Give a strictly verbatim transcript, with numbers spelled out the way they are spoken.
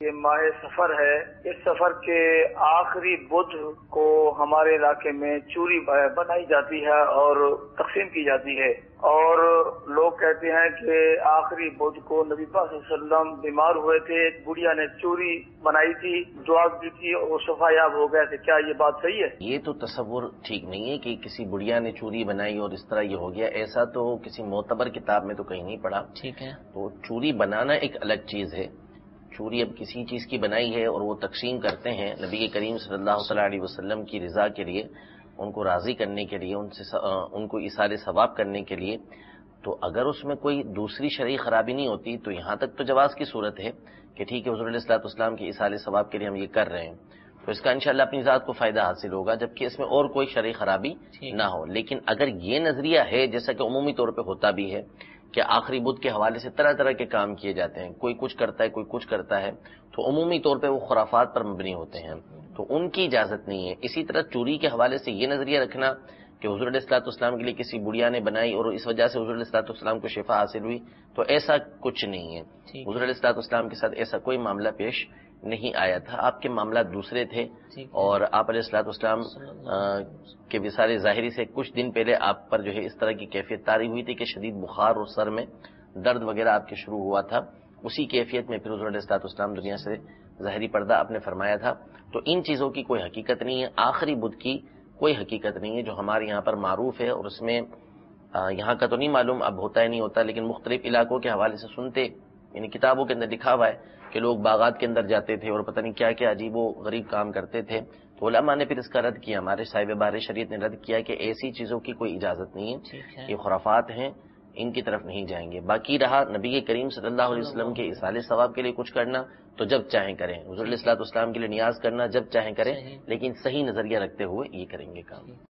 یہ ماہ سفر ہے، اس سفر کے آخری بدھ کو ہمارے علاقے میں چوری بنائی جاتی ہے اور تقسیم کی جاتی ہے، اور لوگ کہتے ہیں کہ آخری بدھ کو نبی پاک صلی اللہ علیہ وسلم بیمار ہوئے تھے، ایک بڑھیا نے چوری بنائی تھی، دعا دی تھی اور وہ شفا یاب ہو گئے تھے۔ کیا یہ بات صحیح ہے؟ یہ تو تصور ٹھیک نہیں ہے کہ کسی بڑھیا نے چوری بنائی اور اس طرح یہ ہو گیا، ایسا تو کسی معتبر کتاب میں تو کہیں نہیں پڑھا۔ ٹھیک ہے، تو چوری بنانا ایک الگ چیز ہے، چوری اب کسی چیز کی بنائی ہے اور وہ تقسیم کرتے ہیں نبی کریم صلی اللہ تعالیٰ علیہ وسلم کی رضا کے لیے، ان کو راضی کرنے کے لیے، ان سے ان کو ایصال ثواب کرنے کے لیے، تو اگر اس میں کوئی دوسری شرعی خرابی نہیں ہوتی تو یہاں تک تو جواز کی صورت ہے کہ ٹھیک ہے حضور علیہ الصلوۃ والسلام کے ایصال ثواب کے لیے ہم یہ کر رہے ہیں، تو اس کا انشاءاللہ اپنی ذات کو فائدہ حاصل ہوگا، جبکہ اس میں اور کوئی شرعی خرابی نہ ہو۔ لیکن اگر یہ نظریہ ہے، جیسا کہ عمومی طور پہ ہوتا بھی ہے کہ آخری بدھ کے حوالے سے طرح طرح کے کام کیے جاتے ہیں، کوئی کچھ کرتا ہے کوئی کچھ کرتا ہے، تو عمومی طور پہ وہ خرافات پر مبنی ہوتے ہیں، تو ان کی اجازت نہیں ہے۔ اسی طرح چوری کے حوالے سے یہ نظریہ رکھنا کہ حضور علیہ الصلوۃ والسلام کے لیے کسی بڑھیا نے بنائی اور اس وجہ سے حضور علیہ الصلوۃ والسلام کو شفا حاصل ہوئی، تو ایسا کچھ نہیں ہے۔ حضور علیہ الصلوۃ والسلام کے ساتھ ایسا کوئی معاملہ پیش نہیں آیا تھا، آپ کے معاملات دوسرے تھے، اور آپ علیہ الصلوۃ والسلام کے وصال ظاہری سے کچھ دن پہلے آپ پر جو ہے اس طرح کی کیفیت طاری ہوئی تھی کہ شدید بخار اور سر میں درد وغیرہ آپ کے شروع ہوا تھا، اسی کیفیت میں پھر حضور علیہ الصلوۃ والسلام دنیا سے ظاہری پردہ آپ نے فرمایا تھا۔ تو ان چیزوں کی کوئی حقیقت نہیں ہے، آخری بدھ کی کوئی حقیقت نہیں ہے جو ہمارے یہاں پر معروف ہے، اور اس میں یہاں کا تو نہیں معلوم اب ہوتا ہے نہیں ہوتا، لیکن مختلف علاقوں کے حوالے سے سنتے، یعنی کتابوں کے اندر لکھا ہوا ہے کہ لوگ باغات کے اندر جاتے تھے اور پتہ نہیں کیا کیا عجیب و غریب کام کرتے تھے، تو علماء نے پھر اس کا رد کیا، ہمارے صاحب بہار شریعت نے رد کیا کہ ایسی چیزوں کی کوئی اجازت نہیں ہے، یہ خرافات ہیں، ان کی طرف نہیں جائیں گے۔ باقی رہا نبی کریم صلی اللہ علیہ وسلم کے ایصال ثواب کے لیے کچھ کرنا تو جب چاہیں کریں، حضور علیہ الصلوۃ والسلام کے لیے نیاز کرنا جب چاہیں کریں، لیکن صحیح نظریہ رکھتے ہوئے یہ کریں گے کام۔